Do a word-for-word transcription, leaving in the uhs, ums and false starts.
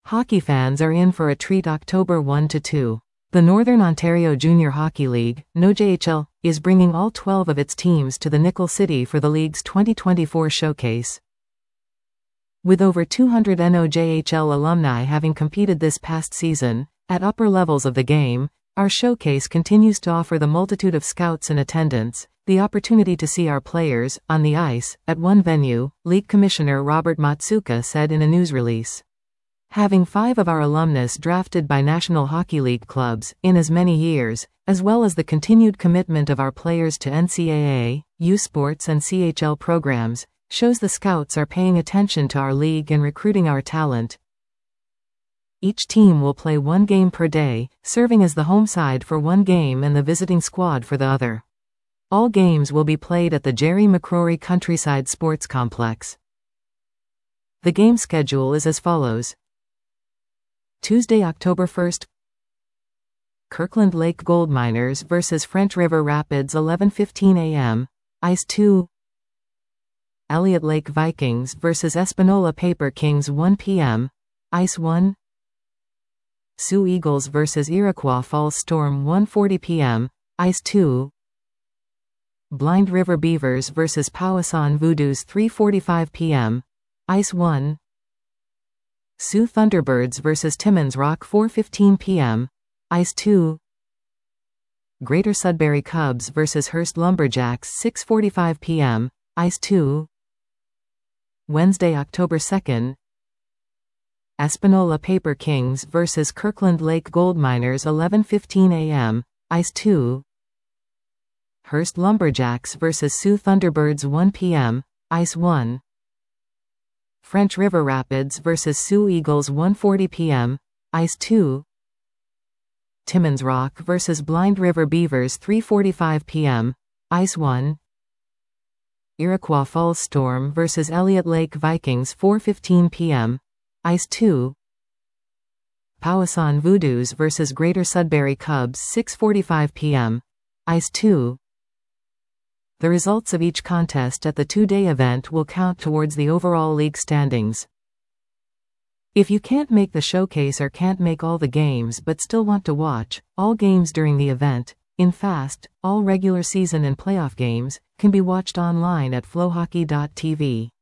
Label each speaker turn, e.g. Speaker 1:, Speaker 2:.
Speaker 1: Hockey fans are in for a treat October first to second. The Northern Ontario Junior Hockey League, N O J H L, is bringing all twelve of its teams to the Nickel City for the league's twenty twenty-four showcase. With over two hundred N O J H L alumni having competed this past season, at upper levels of the game, our showcase continues to offer the multitude of scouts in attendance the opportunity to see our players, on the ice, at one venue, League Commissioner Robert Matsuka said in a news release. Having five of our alumnus drafted by National Hockey League clubs in as many years, as well as the continued commitment of our players to N C double A, U Sports and C H L programs, shows the scouts are paying attention to our league and recruiting our talent. Each team will play one game per day, serving as the home side for one game and the visiting squad for the other. All games will be played at the Jerry McCrory Countryside Sports Complex. The game schedule is as follows. Tuesday, October first, Kirkland Lake Gold Miners versus French River Rapids eleven fifteen a m, Ice two. Elliott Lake Vikings versus Espanola Paper Kings one p m, Ice one. Sioux Eagles versus Iroquois Falls Storm one forty p m, Ice two. Blind River Beavers versus Powassan Voodoos three forty-five p m, Ice one. Sioux Thunderbirds versus Timmins Rock four fifteen p m, Ice two. Greater Sudbury Cubs versus Hearst Lumberjacks six forty-five p m, Ice two. Wednesday, October second, Espanola Paper Kings versus Kirkland Lake Gold Miners eleven fifteen a m, Ice two. Hearst Lumberjacks versus Sioux Thunderbirds one p m, Ice one. French River Rapids versus Sioux Eagles one forty p m, Ice two. Timmins Rock versus Blind River Beavers three forty-five p m, Ice one. Iroquois Falls Storm versus Elliott Lake Vikings four fifteen p m, Ice two. Powassan Voodoos versus Greater Sudbury Cubs six forty-five p m, Ice two. The results of each contest at the two-day event will count towards the overall league standings. If you can't make the showcase or can't make all the games but still want to watch all games during the event, in fast, all regular season and playoff games can be watched online at flow hockey dot t v.